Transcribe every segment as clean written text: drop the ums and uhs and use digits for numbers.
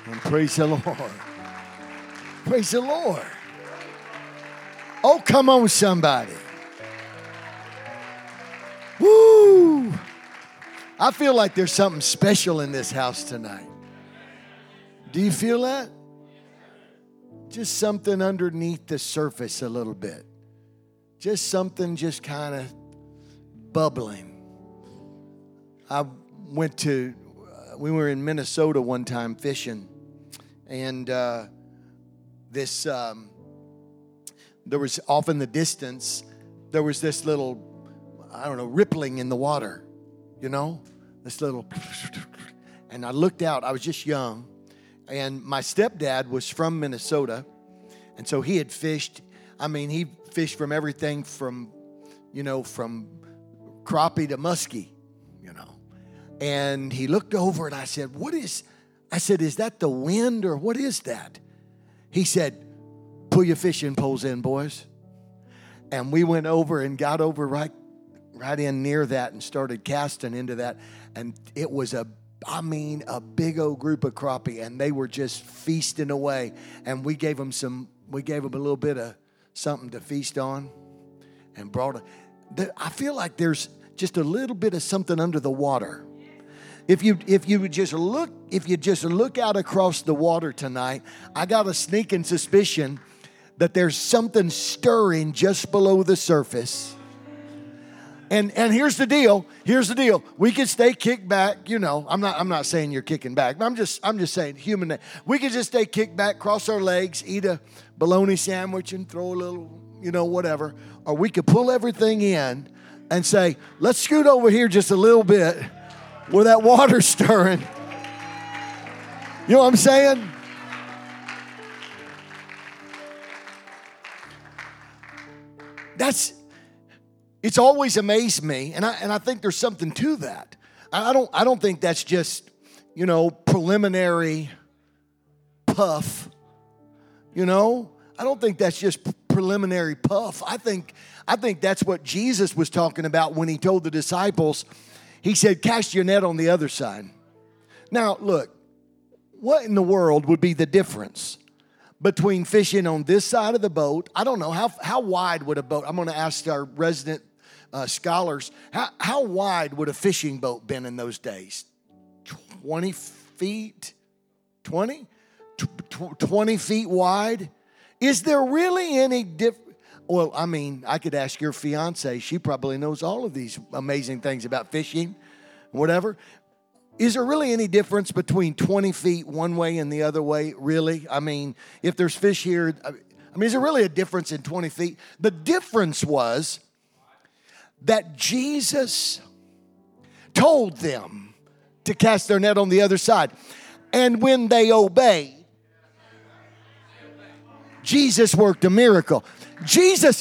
And praise the Lord. Praise the Lord. Oh, come on, somebody. Woo! I feel like there's something special in this house tonight. Do you feel that? Just something underneath the surface a little bit. Just something just kind of bubbling. We were in Minnesota one time fishing. And there was off in the distance, there was this little, rippling in the water, this little, and I looked out. I was just young, and my stepdad was from Minnesota, and so he had fished. He fished from everything from crappie to muskie, and he looked over, and I said, is that the wind or what is that? He said, pull your fishing poles in, boys. And we went over and got over right in near that and started casting into that. And it was a big old group of crappie, and they were just feasting away. And we gave them a little bit of something to feast on and brought it. I feel like there's just a little bit of something under the water. If you just look out across the water tonight, I got a sneaking suspicion that there's something stirring just below the surface. And here's the deal. We can stay kicked back. I'm not saying you're kicking back. I'm just saying human. We can just stay kicked back, cross our legs, eat a bologna sandwich, and throw a little, whatever. Or we could pull everything in and say, let's scoot over here just a little bit, where that water's stirring. You know what I'm saying? It's always amazed me, and I think there's something to that. I don't think that's just, preliminary puff. I don't think that's just preliminary puff. I think that's what Jesus was talking about when he told the disciples. He said, cast your net on the other side. Now, look, what in the world would be the difference between fishing on this side of the boat? I don't know. How wide would a boat? I'm going to ask our resident scholars, how wide would a fishing boat been in those days? 20 feet? 20 feet wide? Is there really any difference? Well, I could ask your fiance. She probably knows all of these amazing things about fishing, whatever. Is there really any difference between 20 feet one way and the other way, really? If there's fish here, is there really a difference in 20 feet? The difference was that Jesus told them to cast their net on the other side. And when they obeyed, Jesus worked a miracle. Jesus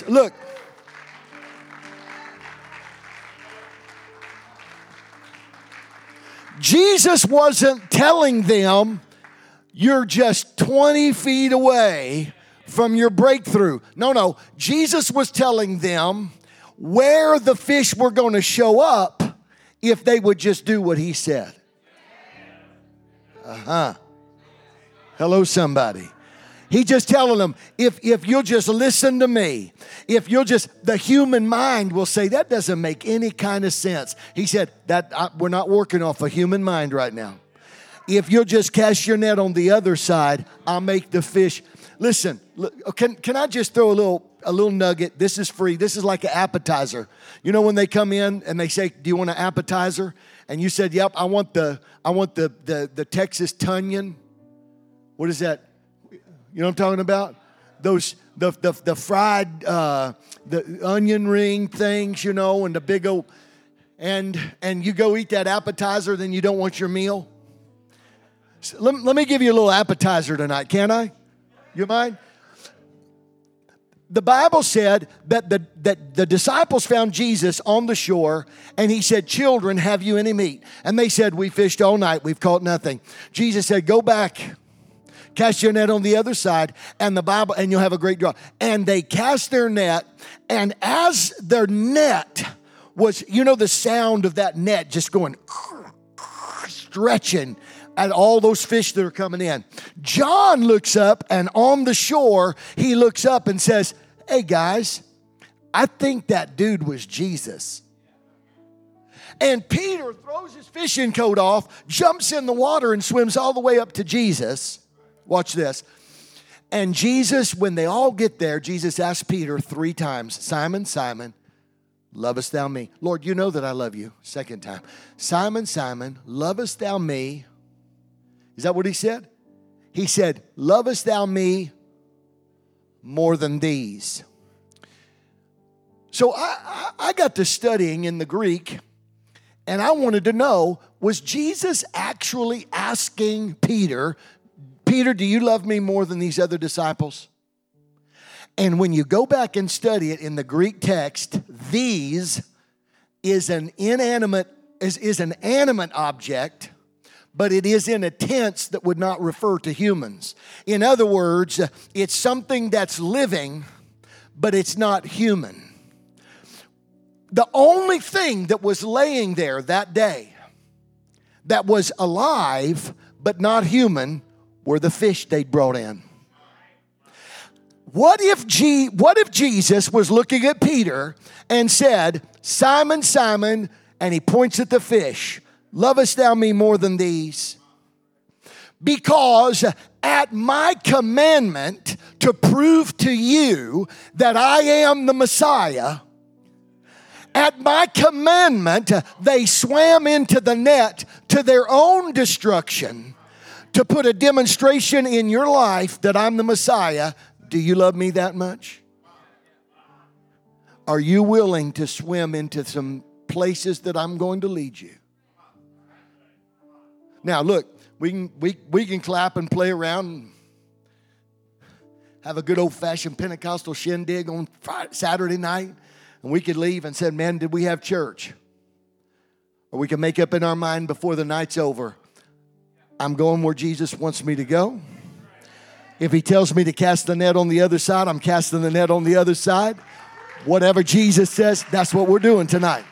wasn't telling them you're just 20 feet away from your breakthrough. No. Jesus was telling them where the fish were going to show up if they would just do what he said. Hello, somebody. He's just telling them, if you'll just listen to me, the human mind will say, that doesn't make any kind of sense. He said, we're not working off a human mind right now. If you'll just cast your net on the other side, I'll make the fish. Listen, can I just throw a little nugget? This is free. This is like an appetizer. When they come in and they say, do you want an appetizer? And you said, yep, I want the Texas Tunyon. What is that? You know what I'm talking about? Those the fried the onion ring things, and the big old and you go eat that appetizer, then you don't want your meal. So let me give you a little appetizer tonight, can I? You mind? The Bible said that the disciples found Jesus on the shore, and he said, children, have you any meat? And they said, we fished all night, we've caught nothing. Jesus said, go back. Cast your net on the other side, and you'll have a great draw. And they cast their net, and as their net was, the sound of that net just going, stretching. at all those fish that are coming in. John looks up, and on the shore, he looks up and says, hey guys, I think that dude was Jesus. And Peter throws his fishing coat off, jumps in the water, and swims all the way up to Jesus. Watch this. And Jesus, when they all get there, Jesus asks Peter 3 times, Simon, Simon, lovest thou me? Lord, you know that I love you. Second time. Simon, Simon, lovest thou me? Is that what he said? He said, lovest thou me more than these? So I got to studying in the Greek, and I wanted to know, was Jesus actually asking Peter, Peter, do you love me more than these other disciples? And when you go back and study it in the Greek text, these is an animate object, but it is in a tense that would not refer to humans. In other words, it's something that's living, but it's not human. The only thing that was laying there that day that was alive but not human were the fish they'd brought in. What if Jesus was looking at Peter and said, Simon, Simon, and he points at the fish, lovest thou me more than these? Because at my commandment to prove to you that I am the Messiah, at my commandment, they swam into the net to their own destruction to put a demonstration in your life that I'm the Messiah. Do you love me that much? Are you willing to swim into some places that I'm going to lead you? Now, look, we can clap and play around and have a good old-fashioned Pentecostal shindig on Saturday night. And we could leave and say, man, did we have church? Or we can make up in our mind before the night's over, I'm going where Jesus wants me to go. If he tells me to cast the net on the other side, I'm casting the net on the other side. Whatever Jesus says, that's what we're doing tonight.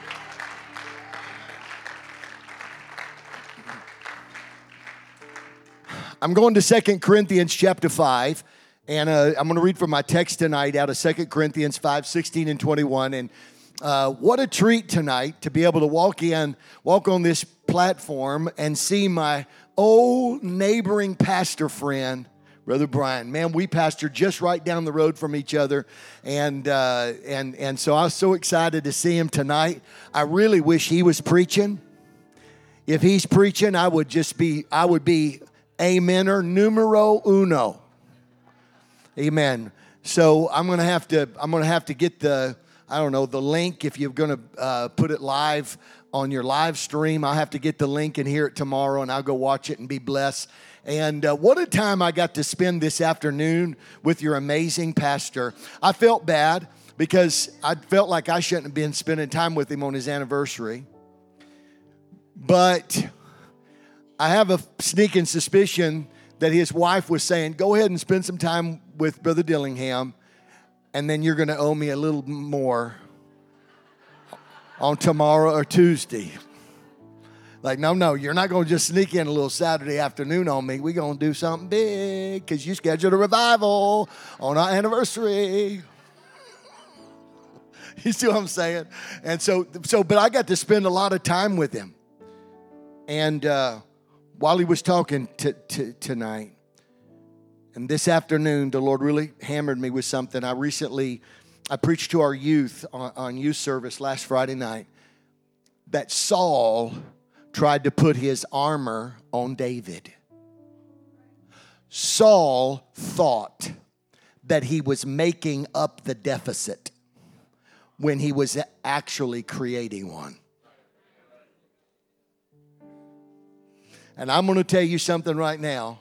I'm going to 2 Corinthians chapter 5. And I'm going to read from my text tonight out of 2 Corinthians 5, 16 and 21. And what a treat tonight to be able to walk on this platform and see my old neighboring pastor friend, Brother Brian. Man, we pastor just right down the road from each other. And so I was so excited to see him tonight. I really wish he was preaching. If he's preaching, I would be amener numero uno. Amen. So I'm gonna have to get the link. If you're gonna put it live on your live stream, I'll have to get the link and hear it tomorrow, and I'll go watch it and be blessed. And what a time I got to spend this afternoon with your amazing pastor. I felt bad because I felt like I shouldn't have been spending time with him on his anniversary, but I have a sneaking suspicion that his wife was saying, go ahead and spend some time with Brother Dillingham, and then you're going to owe me a little more on tomorrow or Tuesday. Like, no, you're not going to just sneak in a little Saturday afternoon on me. We're going to do something big because you scheduled a revival on our anniversary. You see what I'm saying? And but I got to spend a lot of time with him. And while he was talking tonight, and this afternoon, the Lord really hammered me with something. I preached to our youth on youth service last Friday night that Saul tried to put his armor on David. Saul thought that he was making up the deficit when he was actually creating one. And I'm going to tell you something right now.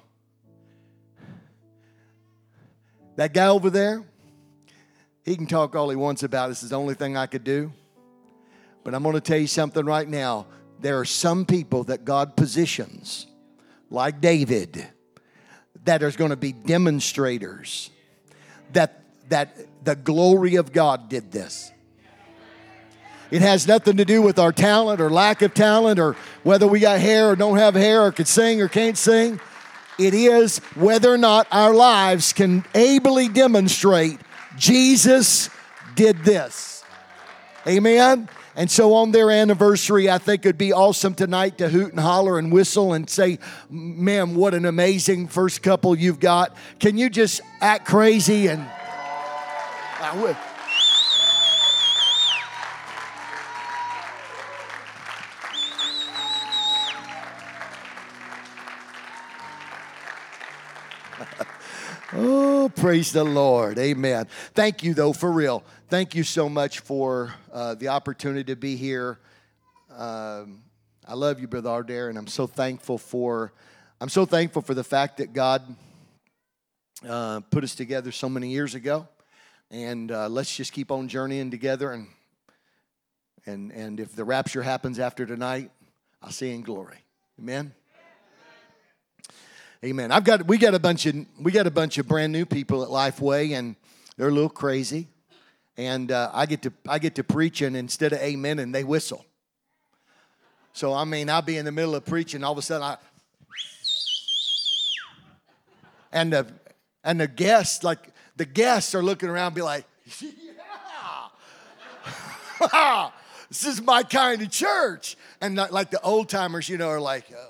That guy over there, he can talk all he wants about this is the only thing I could do. But I'm going to tell you something right now. There are some people that God positions, like David, that are going to be demonstrators that the glory of God did this. It has nothing to do with our talent or lack of talent or whether we got hair or don't have hair or can sing or can't sing. It is whether or not our lives can ably demonstrate Jesus did this. Amen? And so on their anniversary, I think it'd be awesome tonight to hoot and holler and whistle and say, man, what an amazing first couple you've got. Can you just act crazy? And I would. Oh, praise the Lord. Amen. Thank you, though, for real. Thank you so much for the opportunity to be here. I love you, Brother Adair, and I'm so thankful for the fact that God put us together so many years ago. And let's just keep on journeying together. And if the rapture happens after tonight, I'll see you in glory. Amen. Amen. We got a bunch of brand new people at Lifeway, and they're a little crazy. And I get to preaching instead of amen, and they whistle. So I mean, I'll be in the middle of preaching, all of a sudden and the guests are looking around, and be like, yeah, this is my kind of church. And like the old timers, are like, oh.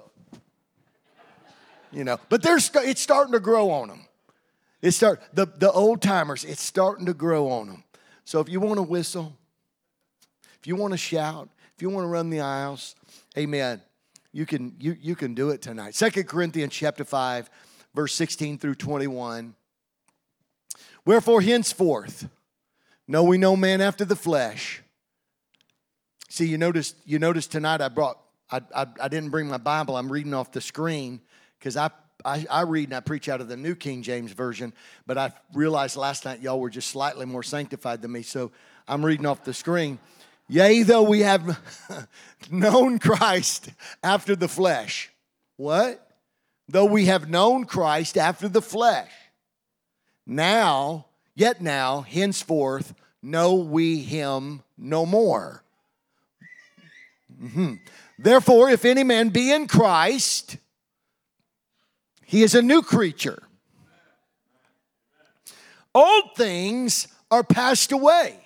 But it's starting to grow on them. The old timers, it's starting to grow on them. So if you want to whistle, if you want to shout, if you want to run the aisles, amen, you can do it tonight. 2 Corinthians chapter 5, verse 16 through 21. Wherefore henceforth know we no man after the flesh. See, you notice tonight I didn't bring my Bible. I'm reading off the screen. Because I read and I preach out of the New King James Version, but I realized last night y'all were just slightly more sanctified than me, so I'm reading off the screen. Yea, though we have known Christ after the flesh. What? Though we have known Christ after the flesh. Now, henceforth, know we him no more. Therefore, if any man be in Christ, he is a new creature. Old things are passed away.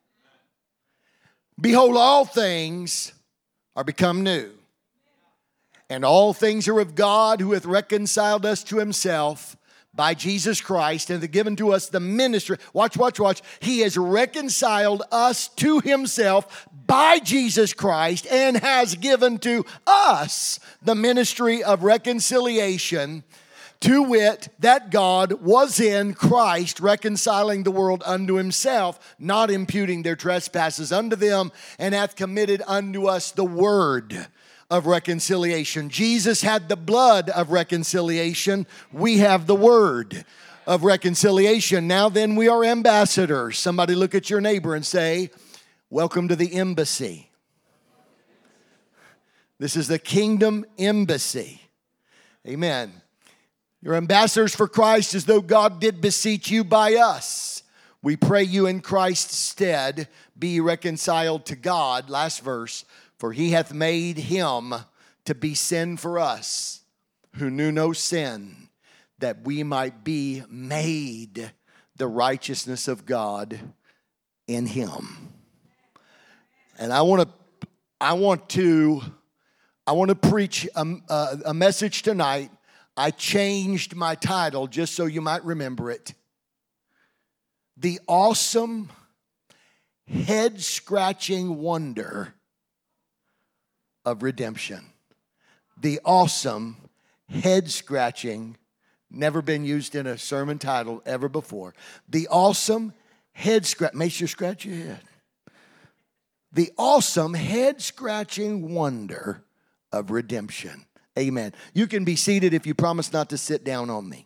Behold, all things are become new. And all things are of God, who hath reconciled us to himself by Jesus Christ, and hath given to us the ministry. Watch. He has reconciled us to himself by Jesus Christ, and has given to us the ministry of reconciliation, to wit, that God was in Christ, reconciling the world unto himself, not imputing their trespasses unto them, and hath committed unto us the word of reconciliation. Jesus had the blood of reconciliation. We have the word of reconciliation. Now then, we are ambassadors. Somebody look at your neighbor and say, welcome to the embassy. This is the kingdom embassy. Amen. You're ambassadors for Christ, as though God did beseech you by us. We pray you in Christ's stead be reconciled to God. Last verse. For he hath made him to be sin for us, who knew no sin, that we might be made the righteousness of God in him. And I want to preach a message tonight. I changed my title just so you might remember it. The awesome, head-scratching wonder of redemption. The awesome, head-scratching, never been used in a sermon title ever before. The awesome, head-scratching, makes you scratch your head. The awesome, head-scratching wonder of redemption. Amen. You can be seated if you promise not to sit down on me.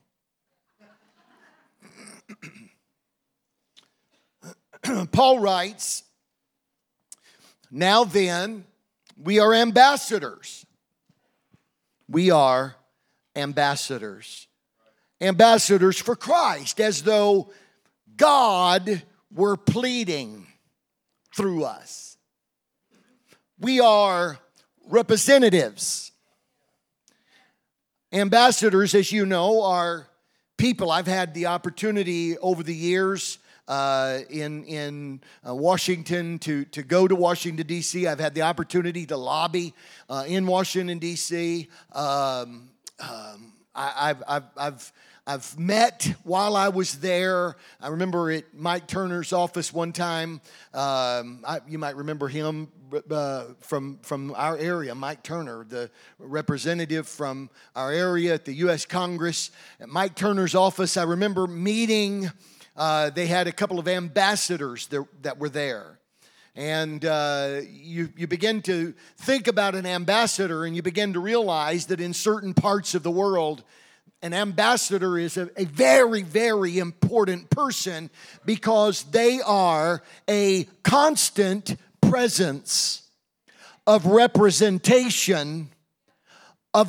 Paul writes, now then, we are ambassadors. We are ambassadors. Ambassadors for Christ, as though God were pleading through us. We are representatives. Ambassadors, as you know, are people. I've had the opportunity over the years in Washington to go to Washington, D.C. I've had the opportunity to lobby in Washington, D.C. I've met while I was there. I remember at Mike Turner's office one time. You might remember him from our area, Mike Turner, the representative from our area at the U.S. Congress. At Mike Turner's office, I remember meeting, they had a couple of ambassadors that were there. And you begin to think about an ambassador, and you begin to realize that in certain parts of the world, an ambassador is a very, very important person because they are a constant presence of representation of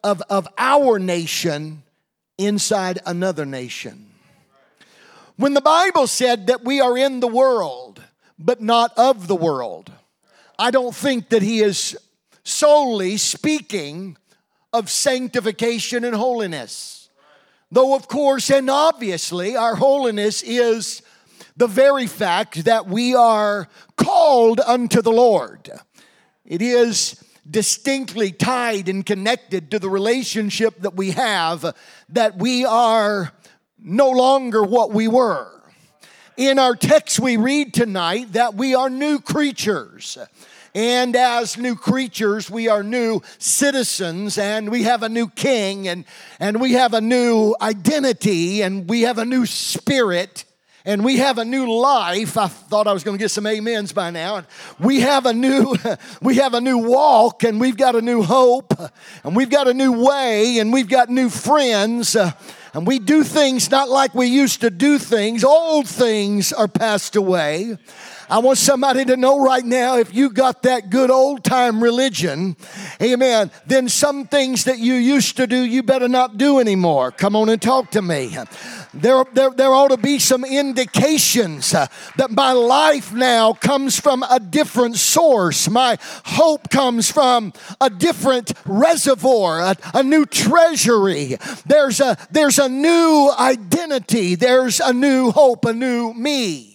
our nation inside another nation. When the Bible said that we are in the world, but not of the world, I don't think that he is solely speaking of sanctification and holiness. Though, of course, and obviously, our holiness is the very fact that we are called unto the Lord. It is distinctly tied and connected to the relationship that we have, that we are no longer what we were. In our text we read tonight that we are new creatures. And as new creatures, we are new citizens, and we have a new king, and we have a new identity, and we have a new spirit, and we have a new life. I thought I was going to get some amens by now. We have a new walk, and we've got a new hope, and we've got a new way, and we've got new friends. And we do things not like we used to do things. Old things are passed away. I want somebody to know right now, if you got that good old-time religion, amen, then some things that you used to do, you better not do anymore. Come on and talk to me. There ought to be some indications that my life now comes from a different source. My hope comes from a different reservoir, a new treasury. There's a new identity. There's a new hope, a new me.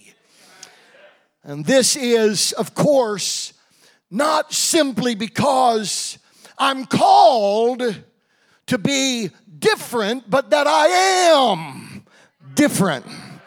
And this is, of course, not simply because I'm called to be different, but that I am different.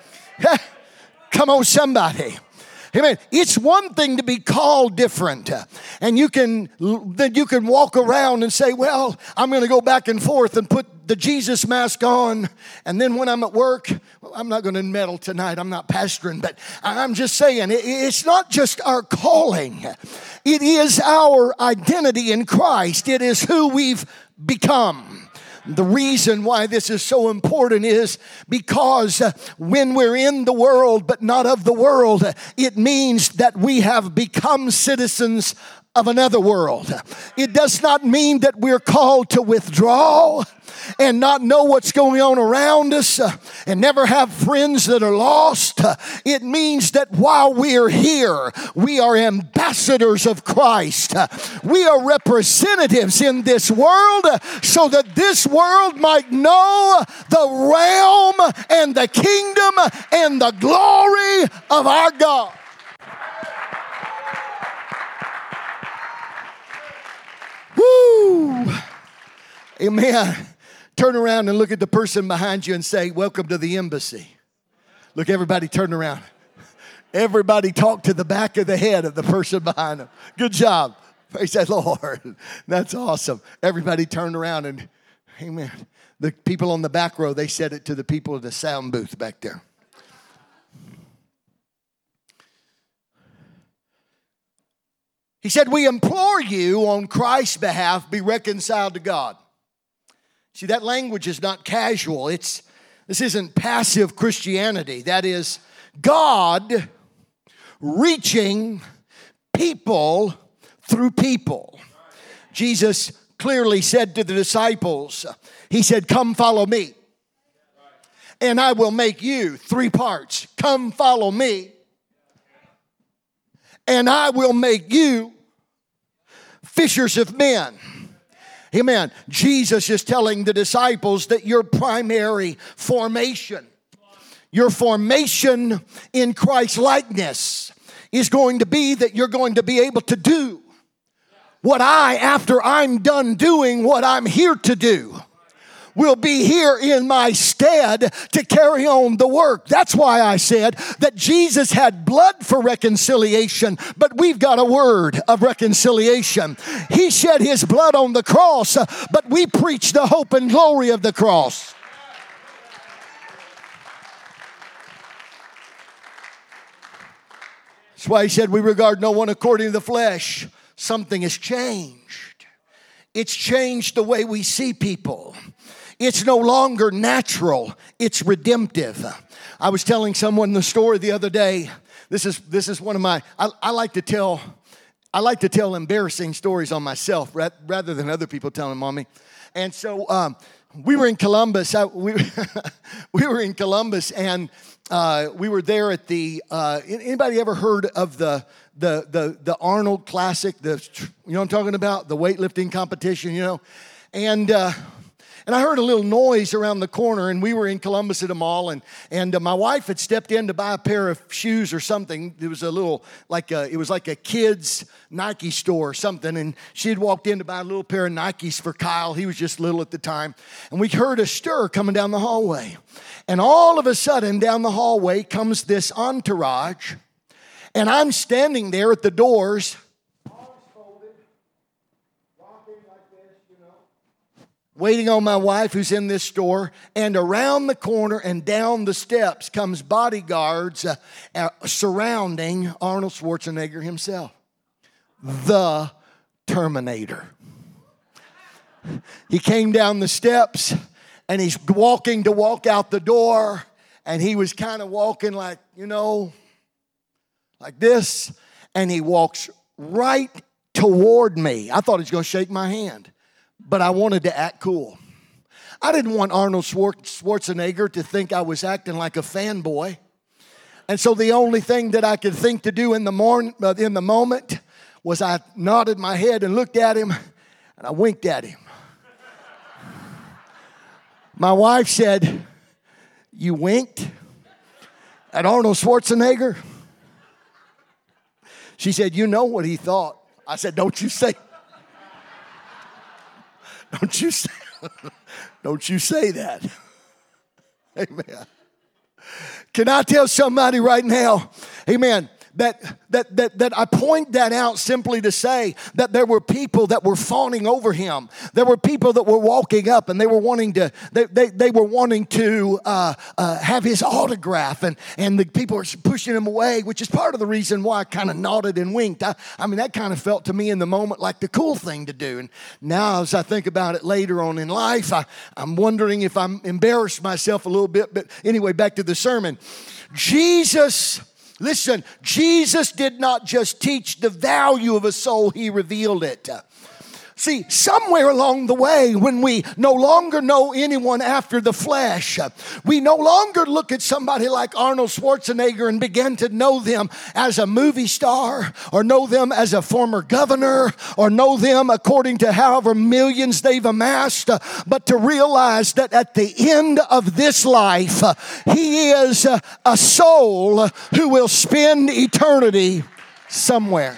Come on, somebody. Amen. It's one thing to be called different, and you can walk around and say, well, I'm going to go back and forth and put the Jesus mask on, and then when I'm at work, I'm not going to meddle tonight. I'm not pastoring, but I'm just saying, it's not just our calling. It is our identity in Christ. It is who we've become. The reason why this is so important is because when we're in the world but not of the world, it means that we have become citizens of another world. It does not mean that we're called to withdraw and not know what's going on around us and never have friends that are lost. It means that while we're here, we are ambassadors of Christ. We are representatives in this world so that this world might know the realm and the kingdom and the glory of our God. Woo! Amen. Turn around and look at the person behind you and say, welcome to the embassy. Look, everybody turn around. Everybody talk to the back of the head of the person behind them. Good job. Praise the Lord. That's awesome. Everybody turned around and, amen. The people on the back row, they said it to the people in the sound booth back there. He said, we implore you on Christ's behalf, be reconciled to God. See, that language is not casual. This isn't passive Christianity. That is God reaching people through people. Jesus clearly said to the disciples, he said, come follow me, and I will make you. 3 parts. Come follow me, and I will make you. fishers of men. Amen. Jesus is telling the disciples that your primary formation, your formation in Christ's likeness is going to be that you're going to be able to do what after I'm done doing what I'm here to do, will be here in my stead to carry on the work. That's why I said that Jesus had blood for reconciliation, but we've got a word of reconciliation. He shed his blood on the cross, but we preach the hope and glory of the cross. That's why he said we regard no one according to the flesh. Something has changed. It's changed the way we see people. It's no longer natural. It's redemptive. I was telling someone the story the other day. This is one of my. I like to tell embarrassing stories on myself rather than other people telling them on me. And so we were in Columbus. We were in Columbus, and we were there at the. Anybody ever heard of the Arnold Classic? You know what I'm talking about? The weightlifting competition. You know, and I heard a little noise around the corner, and we were in Columbus at a mall, and my wife had stepped in to buy a pair of shoes or something. It was it was like a kid's Nike store or something, and she had walked in to buy a little pair of Nikes for Kyle. He was just little at the time, and we heard a stir coming down the hallway, and all of a sudden down the hallway comes this entourage, and I'm standing there at the doors, waiting on my wife who's in this store, and around the corner and down the steps comes bodyguards surrounding Arnold Schwarzenegger himself, the Terminator. He came down the steps, and he's walking to walk out the door, and he was kind of walking like, like this, and he walks right toward me. I thought he was going to shake my hand. But I wanted to act cool. I didn't want Arnold Schwarzenegger to think I was acting like a fanboy. And so the only thing that I could think to do in the moment was I nodded my head and looked at him, and I winked at him. My wife said, "You winked at Arnold Schwarzenegger?" She said, "You know what he thought." I said, "Don't you say Don't you say that." Amen. Can I tell somebody right now, amen, that I point that out simply to say that there were people that were fawning over him. There were people that were walking up, and they were wanting to have his autograph, and the people are pushing him away, which is part of the reason why I kind of nodded and winked. I mean, that kind of felt to me in the moment like the cool thing to do. And now as I think about it later on in life, I'm wondering if I'm embarrassed myself a little bit. But anyway, back to the sermon. Listen, Jesus did not just teach the value of a soul, he revealed it. See, somewhere along the way, when we no longer know anyone after the flesh, we no longer look at somebody like Arnold Schwarzenegger and begin to know them as a movie star, or know them as a former governor, or know them according to however millions they've amassed, but to realize that at the end of this life, he is a soul who will spend eternity somewhere.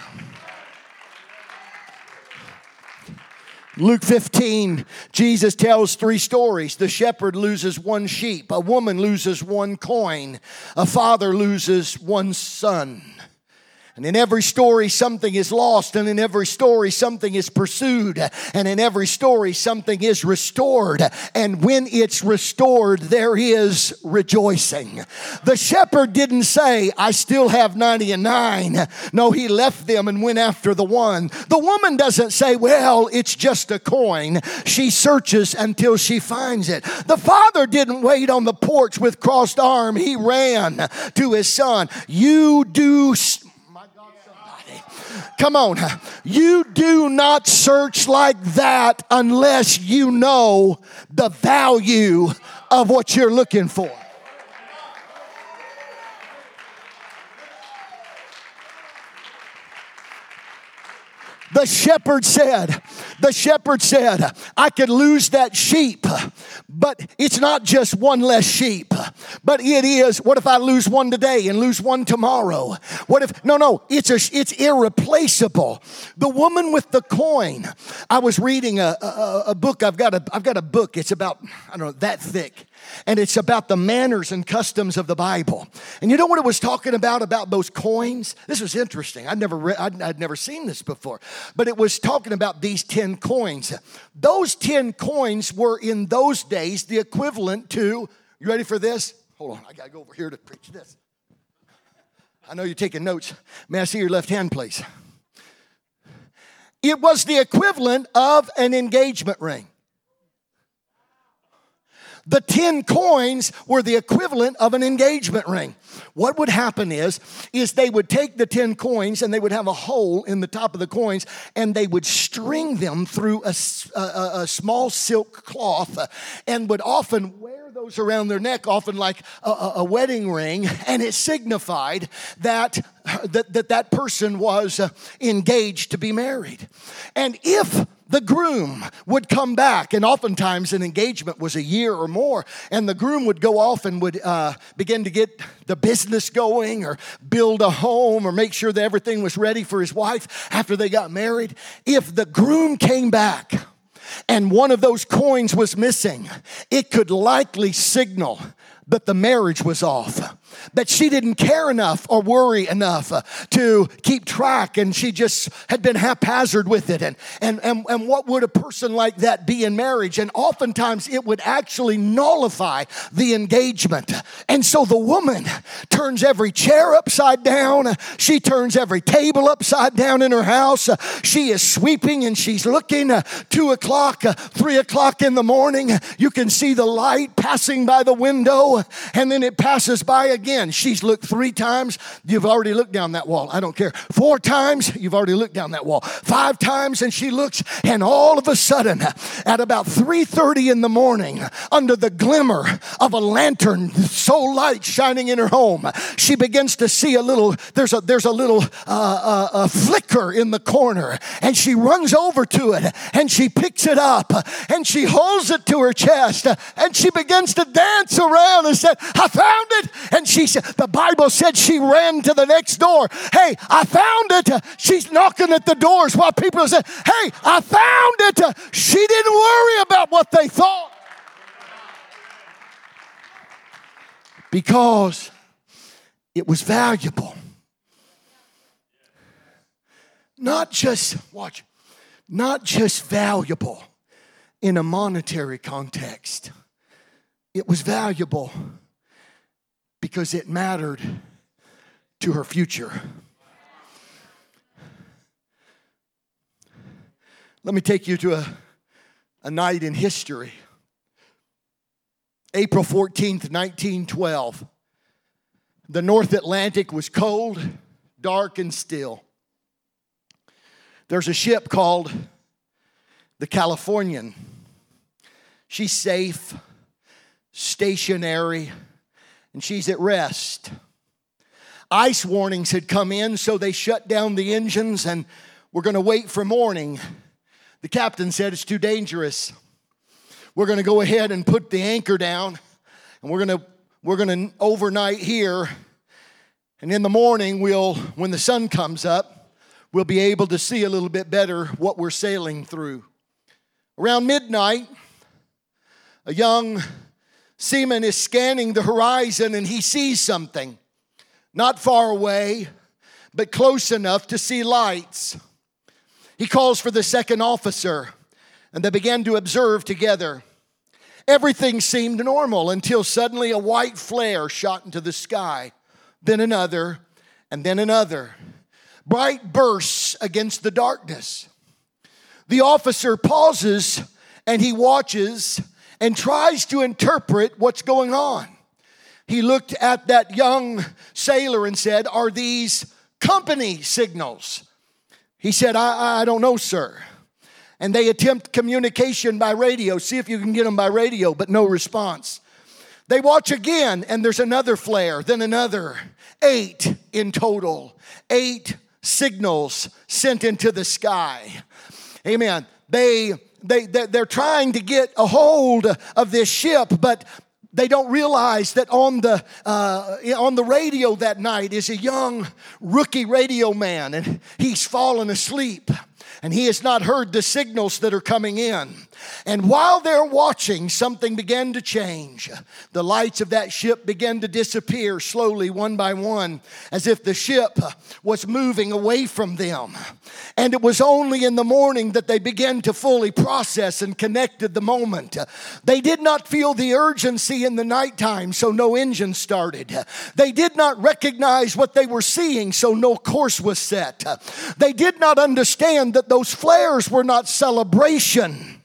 Luke 15, Jesus tells 3 stories. The shepherd loses 1 sheep. A woman loses 1 coin. A father loses 1 son. And in every story, something is lost. And in every story, something is pursued. And in every story, something is restored. And when it's restored, there is rejoicing. The shepherd didn't say, "I still have 99. No, he left them and went after the 1. The woman doesn't say, "Well, it's just a coin." She searches until she finds it. The father didn't wait on the porch with crossed arm. He ran to his son. Come on. You do not search like that unless you know the value of what you're looking for. The shepherd said, I could lose that sheep, but it's not just one less sheep, but it is, what if I lose one today and lose one tomorrow? What if, no, it's irreplaceable. The woman with the coin. I was reading a book. I've got a book. It's about, I don't know, that thick. And it's about the manners and customs of the Bible. And you know what it was talking about those coins? This was interesting. I'd never seen this before. But it was talking about these 10 coins. Those 10 coins were in those days the equivalent to, you ready for this? Hold on, I got to go over here to preach this. I know you're taking notes. May I see your left hand, please? It was the equivalent of an engagement ring. The 10 coins were the equivalent of an engagement ring. What would happen is they would take the 10 coins and they would have a hole in the top of the coins and they would string them through a small silk cloth and would often wear those around their neck, often like a wedding ring, and it signified that person was engaged to be married. And if the groom would come back, and oftentimes an engagement was a year or more, and the groom would go off and would begin to get the business going or build a home or make sure that everything was ready for his wife after they got married. If the groom came back and one of those coins was missing, it could likely signal that the marriage was off, that she didn't care enough or worry enough to keep track, and she just had been haphazard with it. And what would a person like that be in marriage? And oftentimes it would actually nullify the engagement. And so the woman turns every chair upside down. She turns every table upside down in her house. She is sweeping and she's looking. 2 o'clock, 3 o'clock in the morning, you can see the light passing by the window, and then it passes by again. She's looked 3 times. You've already looked down that wall. I don't care. 4 times. You've already looked down that wall. 5 times, and she looks, and all of a sudden, at about 3:30 in the morning, under the glimmer of a lantern, so light shining in her home, she begins to see there's a little flicker in the corner, and she runs over to it, and she picks it up, and she holds it to her chest, and she begins to dance around and said, I found it. And she said, the Bible said she ran to the next door. Hey, I found it. She's knocking at the doors while people are saying, hey, I found it. She didn't worry about what they thought. Because it was valuable. Not just valuable in a monetary context. It was valuable because it mattered to her future. Let me take you to a night in history. April 14th, 1912. The North Atlantic was cold, dark, and still. There's a ship called the Californian. She's safe, stationary, and she's at rest. Ice warnings had come in, so they shut down the engines and we're going to wait for morning. The captain said it's too dangerous. We're going to go ahead and put the anchor down, and we're going to overnight here. And in the morning, when the sun comes up, we'll be able to see a little bit better what we're sailing through. Around midnight, a young seaman is scanning the horizon and he sees something. Not far away, but close enough to see lights. He calls for the second officer and they began to observe together. Everything seemed normal until suddenly a white flare shot into the sky. Then another, and then another. Bright bursts against the darkness. The officer pauses and he watches and tries to interpret what's going on. He looked at that young sailor and said, are these company signals? He said, I don't know, sir. And they attempt communication by radio. See if you can get them by radio, but no response. They watch again, and there's another flare, then another. 8 in total. 8 signals sent into the sky. Amen. They're trying to get a hold of this ship, but they don't realize that on the radio that night is a young rookie radio man, and he's fallen asleep. And he has not heard the signals that are coming in. And while they're watching, something began to change. The lights of that ship began to disappear slowly, one by one, as if the ship was moving away from them. And it was only in the morning that they began to fully process and connected the moment. They did not feel the urgency in the nighttime, so no engine started. They did not recognize what they were seeing, so no course was set. They did not understand that those flares were not celebration,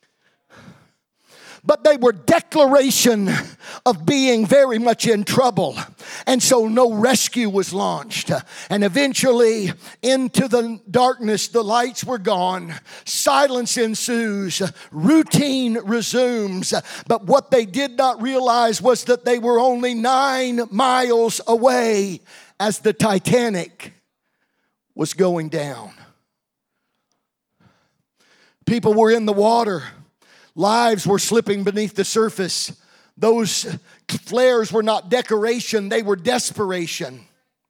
but they were declaration of being very much in trouble. And so no rescue was launched. And eventually into the darkness, the lights were gone. Silence ensues. Routine resumes. But what they did not realize was that they were only 9 miles away as the Titanic was going down. People were in the water. Lives were slipping beneath the surface. Those flares were not decoration, they were desperation.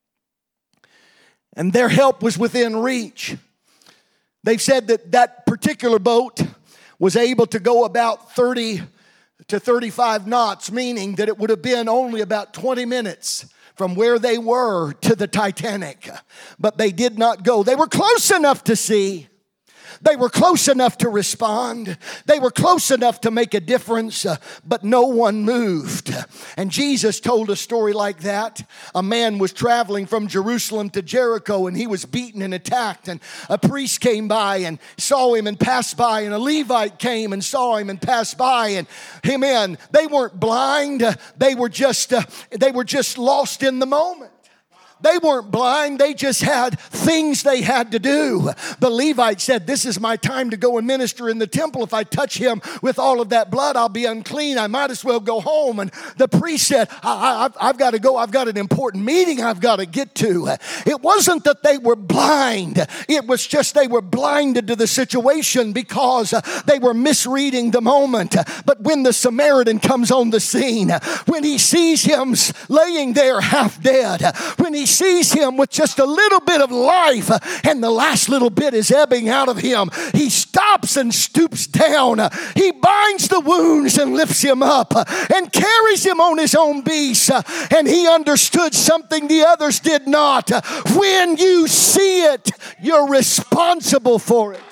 And their help was within reach. They've said that that particular boat was able to go about 30 to 35 knots, meaning that it would have been only about 20 minutes from where they were to the Titanic. But they did not go. They were close enough to see. They were close enough to respond. They were close enough to make a difference, but no one moved. And Jesus told a story like that. A man was traveling from Jerusalem to Jericho, and he was beaten and attacked. And a priest came by and saw him and passed by. And a Levite came and saw him and passed by. And amen, they weren't blind. They were just lost in the moment. They weren't blind. They just had things they had to do. The Levite said, this is my time to go and minister in the temple. If I touch him with all of that blood, I'll be unclean. I might as well go home. And the priest said, I've got to go. I've got an important meeting I've got to get to. It wasn't that they were blind. It was just they were blinded to the situation because they were misreading the moment. But when the Samaritan comes on the scene, when he sees him laying there half dead, when he sees him with just a little bit of life and the last little bit is ebbing out of him, he stops and stoops down. He binds the wounds and lifts him up and carries him on his own beast. And he understood something the others did not. When you see it, you're responsible for it.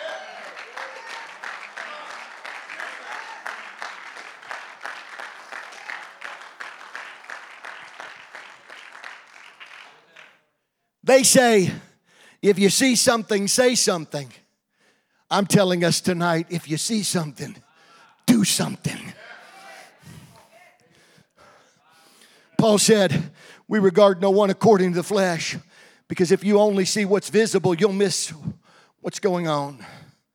They say, if you see something, say something. I'm telling us tonight, if you see something, do something. Paul said, we regard no one according to the flesh, because if you only see what's visible, you'll miss what's going on.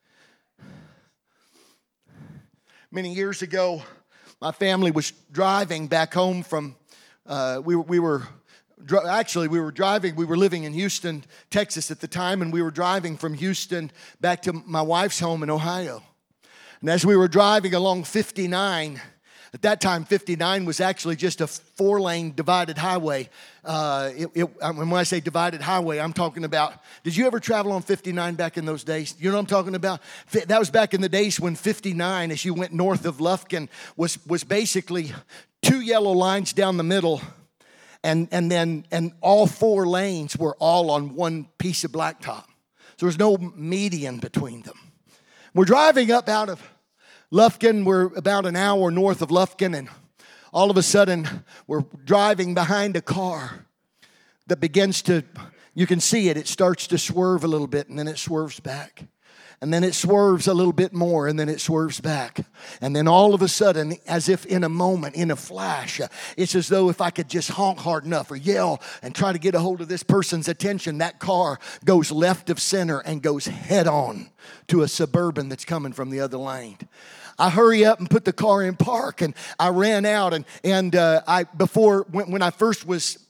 Many years ago, my family was driving back home from, we were driving. We were living in Houston, Texas at the time, and we were driving from Houston back to my wife's home in Ohio. And as we were driving along 59, at that time 59 was actually just a 4-lane divided highway. When I say divided highway, I'm talking about, did you ever travel on 59 back in those days? You know what I'm talking about? That was back in the days when 59, as you went north of Lufkin, was basically 2 yellow lines down the middle. And all 4 lanes were all on one piece of blacktop. So there was no median between them. We're driving up out of Lufkin. We're about an hour north of Lufkin, and all of a sudden we're driving behind a car that begins to, you can see it starts to swerve a little bit, and then it swerves back. And then it swerves a little bit more, and then it swerves back. And then all of a sudden, as if in a moment, in a flash, it's as though if I could just honk hard enough or yell and try to get a hold of this person's attention, that car goes left of center and goes head on to a Suburban that's coming from the other lane. I hurry up and put the car in park, and I ran out, and when I first was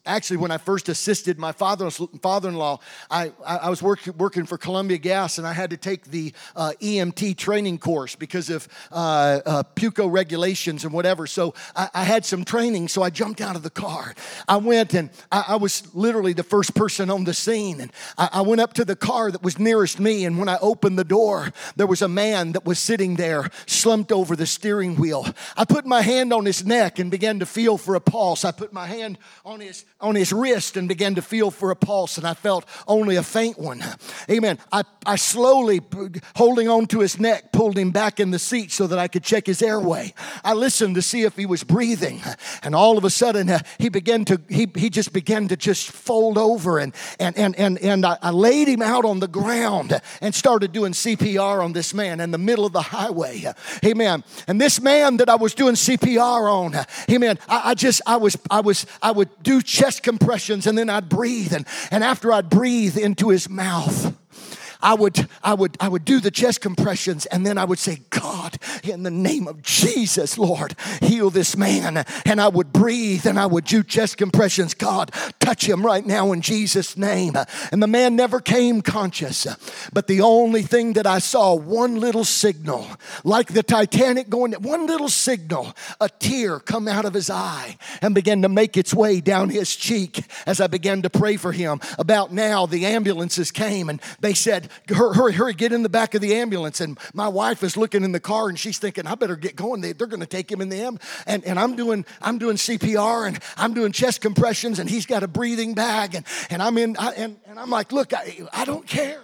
actually, when I first assisted my father-in-law, I was working for Columbia Gas, and I had to take the EMT training course because of PUCO regulations and whatever. So I had some training, so I jumped out of the car. I went, and I was literally the first person on the scene. And I went up to the car that was nearest me, and when I opened the door, there was a man that was sitting there, slumped over the steering wheel. I put my hand on his neck and began to feel for a pulse. I put my hand on his wrist and began to feel for a pulse, and I felt only a faint one. Amen. I slowly, holding on to his neck, pulled him back in the seat so that I could check his airway. I listened to see if he was breathing, and all of a sudden he just began to just fold over, and I laid him out on the ground and started doing CPR on this man in the middle of the highway. Amen. And this man that I was doing CPR on, amen, I would do chest compressions, and then I'd breathe, and after I'd breathe into his mouth, I would do the chest compressions, and then I would say, God, in the name of Jesus, Lord, heal this man. And I would breathe, and I would do chest compressions. God, touch him right now in Jesus' name. And the man never came conscious. But the only thing that I saw, one little signal, like the Titanic going, one little signal, a tear come out of his eye and began to make its way down his cheek as I began to pray for him. About now, the ambulances came, and they said, hurry, get in the back of the ambulance. And my wife is looking in the car, and she's thinking, I better get going. They're going to take him in the ambulance. And I'm doing CPR, and I'm doing chest compressions, and he's got a breathing bag, and I'm like, look, I don't care.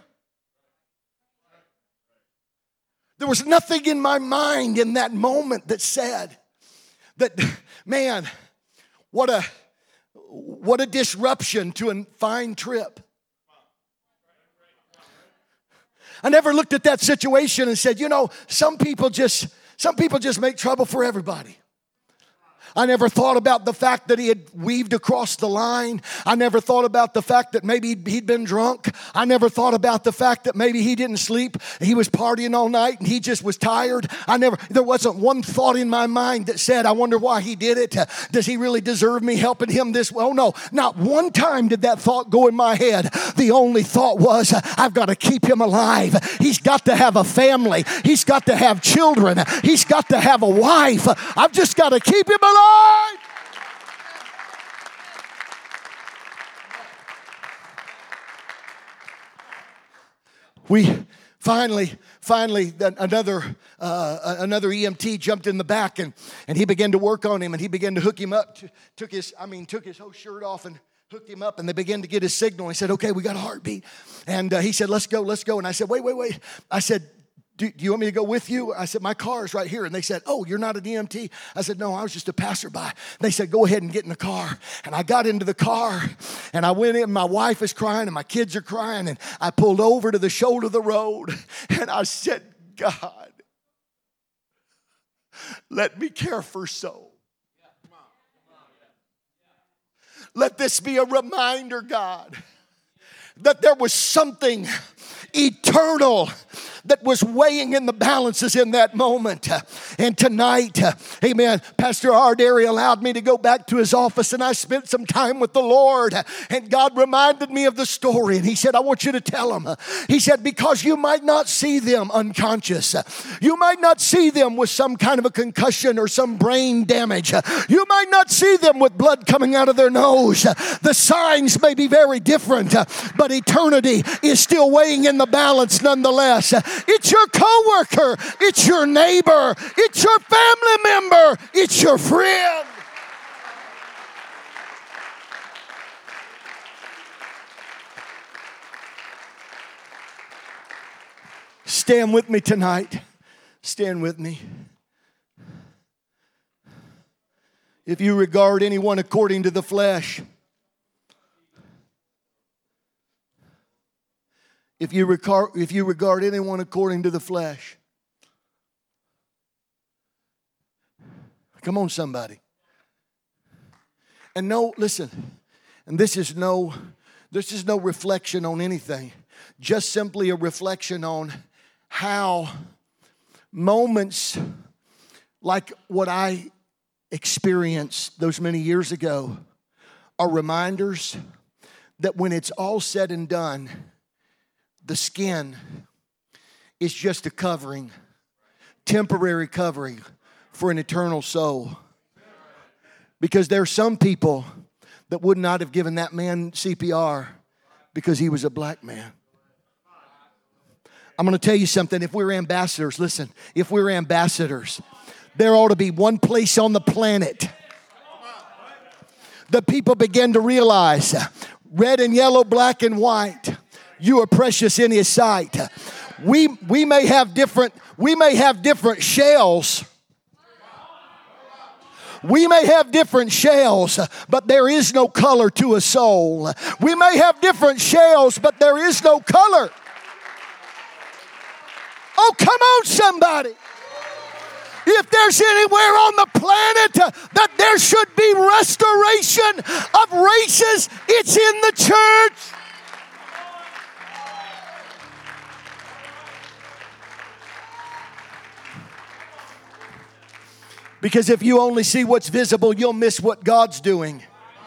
There was nothing in my mind in that moment that said that, man, what a disruption to a fine trip. I never looked at that situation and said, some people just make trouble for everybody. I never thought about the fact that he had weaved across the line. I never thought about the fact that maybe he'd been drunk. I never thought about the fact that maybe he didn't sleep. He was partying all night and he just was tired. There wasn't one thought in my mind that said, I wonder why he did it. Does he really deserve me helping him this way? Oh no, not one time did that thought go in my head. The only thought was, I've got to keep him alive. He's got to have a family. He's got to have children. He's got to have a wife. I've just got to keep him alive. We finally, another EMT jumped in the back, and he began to work on him, and he began to hook him up. Took his whole shirt off and hooked him up, and they began to get his signal. He said, okay, we got a heartbeat. And he said, let's go. And I said, wait. I said, do you want me to go with you? I said, my car is right here. And they said, oh, you're not an EMT? I said, no, I was just a passerby. They said, go ahead and get in the car. And I got into the car, and I went in. My wife is crying, and my kids are crying. And I pulled over to the shoulder of the road, and I said, God, let me care for so. Let this be a reminder, God, that there was something eternal that was weighing in the balances in that moment. And tonight, amen, Pastor Ardary allowed me to go back to his office, and I spent some time with the Lord, and God reminded me of the story, and he said, I want you to tell them. He said, because you might not see them unconscious. You might not see them with some kind of a concussion or some brain damage. You might not see them with blood coming out of their nose. The signs may be very different, but eternity is still weighing in the balance nonetheless. It's your coworker, it's your neighbor, it's your family member, it's your friend. Stand with me tonight. Stand with me. If you regard anyone according to the flesh, if you regard anyone according to the flesh, come on, somebody. And no, listen, and this is no reflection on anything, just simply a reflection on how moments like what I experienced those many years ago are reminders that when it's all said and done, the skin is just a covering, temporary covering for an eternal soul. Because there are some people that would not have given that man CPR because he was a black man. I'm going to tell you something. If we're ambassadors, listen, if we're ambassadors, there ought to be one place on the planet that people begin to realize, red and yellow, black and white, you are precious in His sight. We may have different shells. We may have different shells, but there is no color to a soul. We may have different shells, but there is no color. Oh, come on, somebody. If there's anywhere on the planet that there should be restoration of races, it's in the church. Because if you only see what's visible, you'll miss what God's doing.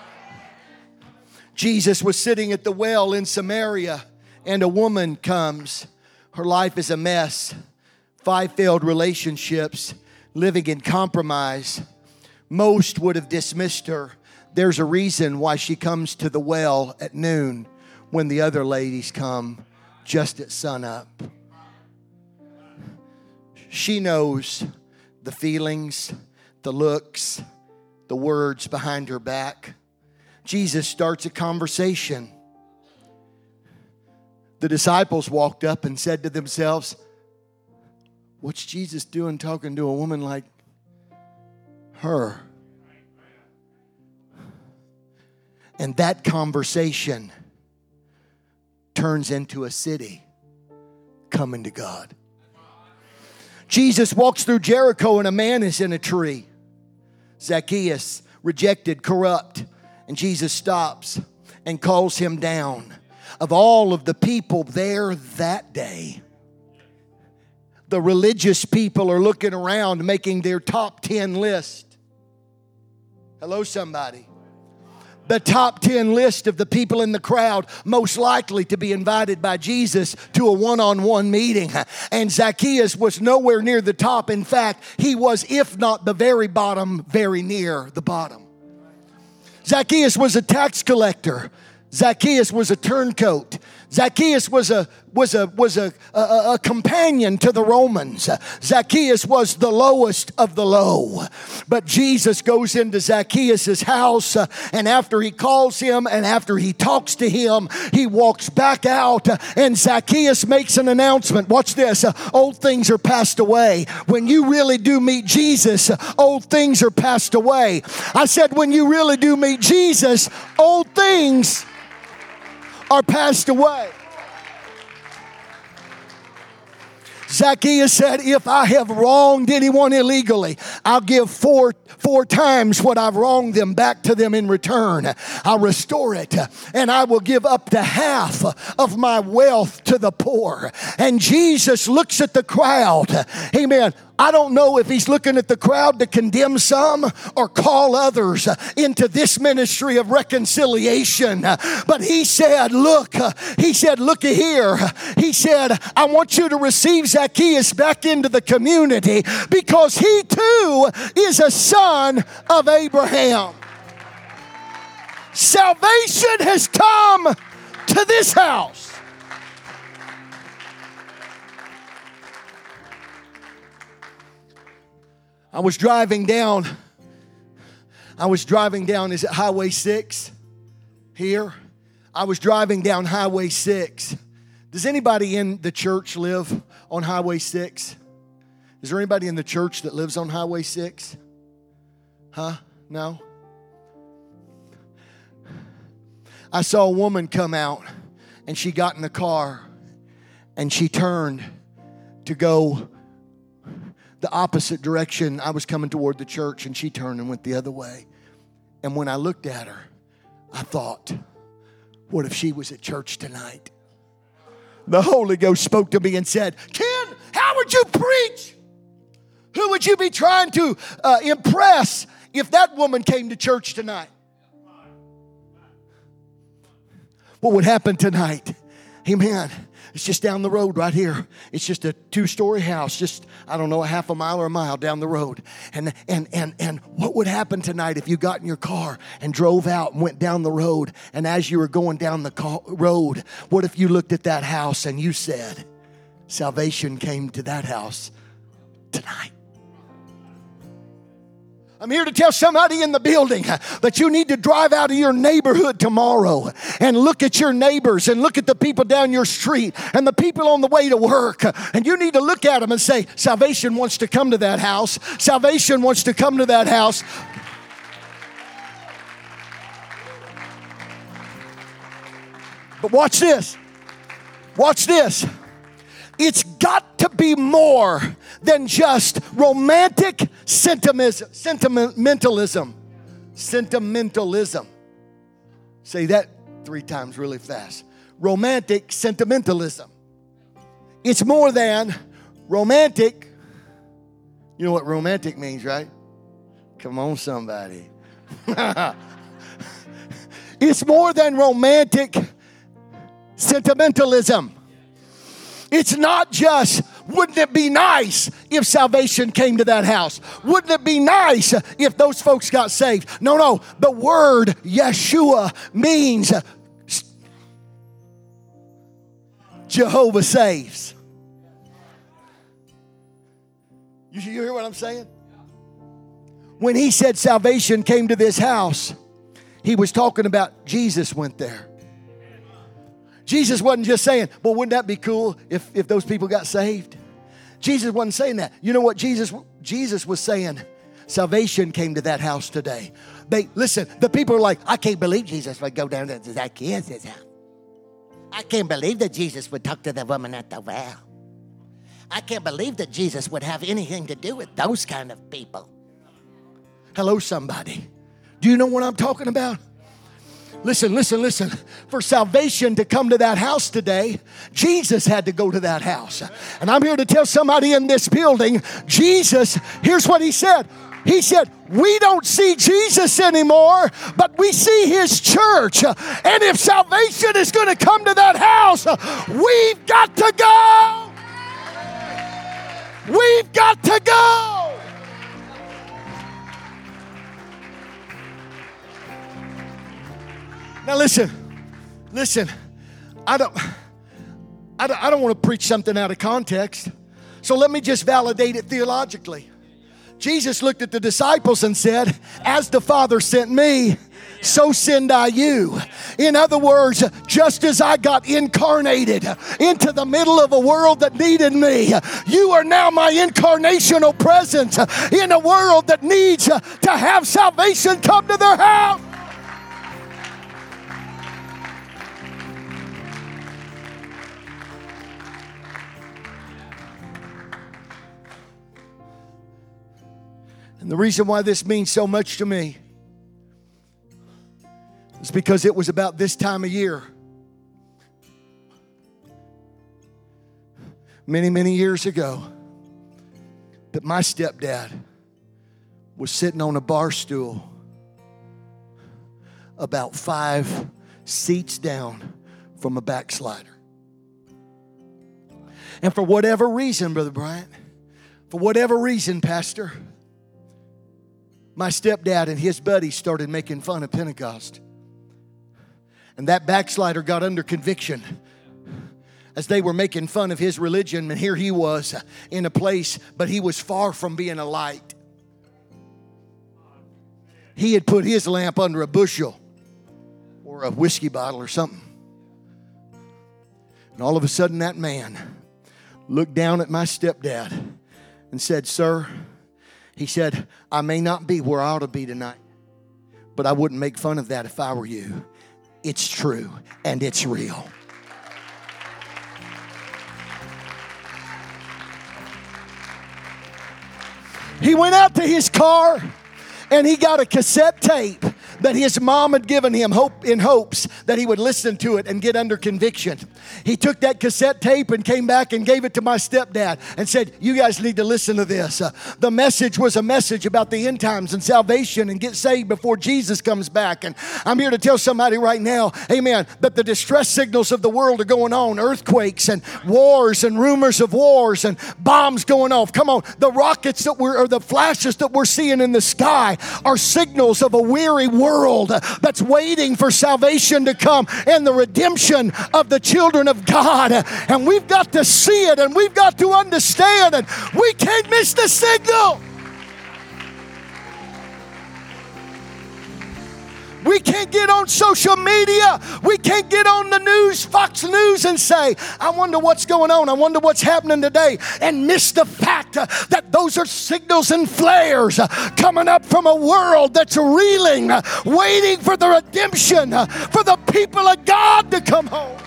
Jesus was sitting at the well in Samaria, and a woman comes. Her life is a mess. 5 failed relationships, living in compromise. Most would have dismissed her. There's a reason why she comes to the well at noon when the other ladies come just at sunup. She knows the feelings, the looks, the words behind her back. Jesus starts a conversation. The disciples walked up and said to themselves, what's Jesus doing talking to a woman like her? And that conversation turns into a city coming to God. Jesus walks through Jericho and a man is in a tree. Zacchaeus, rejected, corrupt. And Jesus stops and calls him down. Of all of the people there that day, the religious people are looking around making their top 10 list. Hello, somebody. The top 10 list of the people in the crowd most likely to be invited by Jesus to a one-on-one meeting. And Zacchaeus was nowhere near the top. In fact, he was, if not the very bottom, very near the bottom. Zacchaeus was a tax collector. Zacchaeus was a turncoat. Zacchaeus was a companion to the Romans. Zacchaeus was the lowest of the low. But Jesus goes into Zacchaeus' house, and after he calls him and after he talks to him, he walks back out, and Zacchaeus makes an announcement. Watch this. Old things are passed away. When you really do meet Jesus, old things are passed away. I said, when you really do meet Jesus, old things are passed away. Zacchaeus said, if I have wronged anyone illegally, I'll give four times what I've wronged them back to them in return. I'll restore it, and I will give up to half of my wealth to the poor. And Jesus looks at the crowd. Amen. I don't know if he's looking at the crowd to condemn some or call others into this ministry of reconciliation. But he said, look here. He said, I want you to receive Zacchaeus back into the community because he too is a son of Abraham. Salvation has come to this house. I was driving down, is it Highway 6 here? I was driving down Highway 6. Does anybody in the church live on Highway 6? Is there anybody in the church that lives on Highway 6? Huh? No? I saw a woman come out, and she got in the car, and she turned to go the opposite direction. I was coming toward the church, and she turned and went the other way. And when I looked at her, I thought, what if she was at church tonight? The Holy Ghost spoke to me and said, Ken, how would you preach? Who would you be trying to impress if that woman came to church tonight? what would happen tonight? Amen. It's just down the road right here. It's just a 2-story house, just, I don't know, a half a mile or a mile down the road. And what would happen tonight if you got in your car and drove out and went down the road, and as you were going down the road, what if you looked at that house and you said, salvation came to that house tonight? I'm here to tell somebody in the building that you need to drive out of your neighborhood tomorrow and look at your neighbors and look at the people down your street and the people on the way to work. And you need to look at them and say, salvation wants to come to that house. Salvation wants to come to that house. But watch this. Watch this. It's got to be more than just romantic sentimentalism. Sentimentalism. Say that 3 times really fast. Romantic sentimentalism. It's more than romantic. You know what romantic means, right? Come on, somebody. It's more than romantic sentimentalism. It's not just, wouldn't it be nice if salvation came to that house? Wouldn't it be nice if those folks got saved? No. The word Yeshua means Jehovah saves. You hear what I'm saying? When he said salvation came to this house, he was talking about Jesus went there. Jesus wasn't just saying, well, wouldn't that be cool if those people got saved? Jesus wasn't saying that. You know what Jesus was saying? Salvation came to that house today. Listen, the people are like, I can't believe Jesus would go down to Zacchaeus' house. I can't believe that Jesus would talk to the woman at the well. I can't believe that Jesus would have anything to do with those kind of people. Hello, somebody. Do you know what I'm talking about? Listen. For salvation to come to that house today, Jesus had to go to that house. And I'm here to tell somebody in this building, Jesus, here's what he said. He said, we don't see Jesus anymore, but we see his church. And if salvation is going to come to that house, we've got to go. We've got to go. Now listen. I don't want to preach something out of context. So let me just validate it theologically. Jesus looked at the disciples and said, as the Father sent me, so send I you. In other words, just as I got incarnated into the middle of a world that needed me, you are now my incarnational presence in a world that needs to have salvation come to their house. And the reason why this means so much to me is because it was about this time of year, many years ago, that my stepdad was sitting on a bar stool about 5 seats down from a backslider. And for whatever reason, Brother Bryant, for whatever reason, Pastor, my stepdad and his buddies started making fun of Pentecost. And that backslider got under conviction as they were making fun of his religion. And here he was in a place, but he was far from being a light. He had put his lamp under a bushel or a whiskey bottle or something. And all of a sudden that man looked down at my stepdad and said, sir, he said, I may not be where I ought to be tonight, but I wouldn't make fun of that if I were you. It's true and it's real. He went out to his car And he got a cassette tape that his mom had given him in hopes that he would listen to it and get under conviction. He took that cassette tape and came back and gave it to my stepdad and said, you guys need to listen to this. The message was a message about the end times and salvation and get saved before Jesus comes back. And I'm here to tell somebody right now, amen, that the distress signals of the world are going on. Earthquakes and wars and rumors of wars and bombs going off. Come on, the rockets or the flashes that we're seeing in the sky are signals of a weary world that's waiting for salvation to come and the redemption of the children of God. And we've got to see it and we've got to understand it. We can't miss the signal. We can't get on social media. We can't get on the news, Fox News, and say, I wonder what's going on. I wonder what's happening today, and miss the fact that those are signals and flares coming up from a world that's reeling, waiting for the redemption, for the people of God to come home.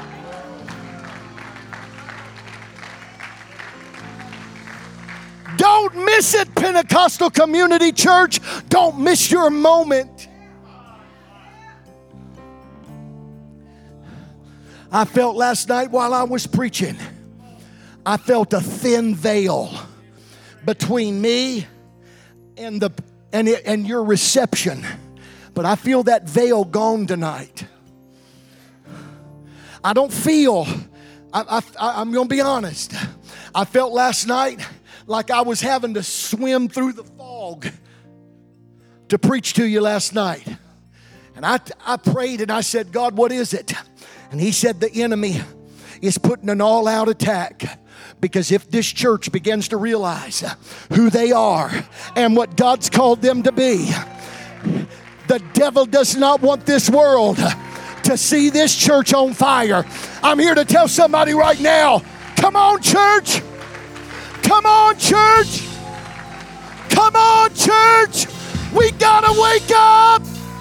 Don't miss it, Pentecostal Community Church. Don't miss your moment. I felt last night while I was preaching, I felt a thin veil between me and your reception. But I feel that veil gone tonight. I don't feel, I'm going to be honest, I felt last night like I was having to swim through the fog to preach to you last night. And I prayed and I said, God, what is it? And he said the enemy is putting an all-out attack, because if this church begins to realize who they are and what God's called them to be, the devil does not want this world to see this church on fire. I'm here to tell somebody right now, come on, church. Come on, church. Come on, church. We gotta wake up.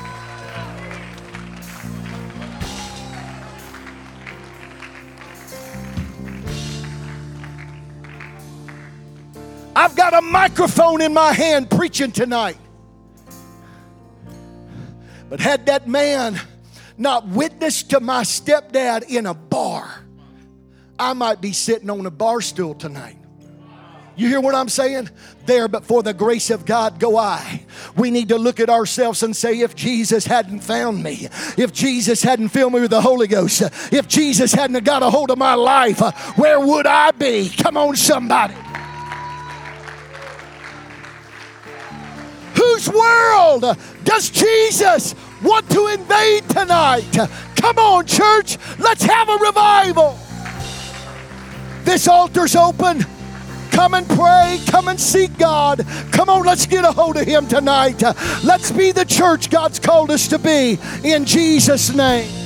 I've got a microphone in my hand preaching tonight. But had that man not witnessed to my stepdad in a bar, I might be sitting on a bar stool tonight. You hear what I'm saying? There, but for the grace of God go I. We need to look at ourselves and say, if Jesus hadn't found me, if Jesus hadn't filled me with the Holy Ghost, if Jesus hadn't got a hold of my life, where would I be? Come on, somebody. Whose world does Jesus want to invade tonight? Come on, church. Let's have a revival. This altar's open. Come and pray. Come and seek God. Come on, let's get a hold of Him tonight. Let's be the church God's called us to be. In Jesus' name.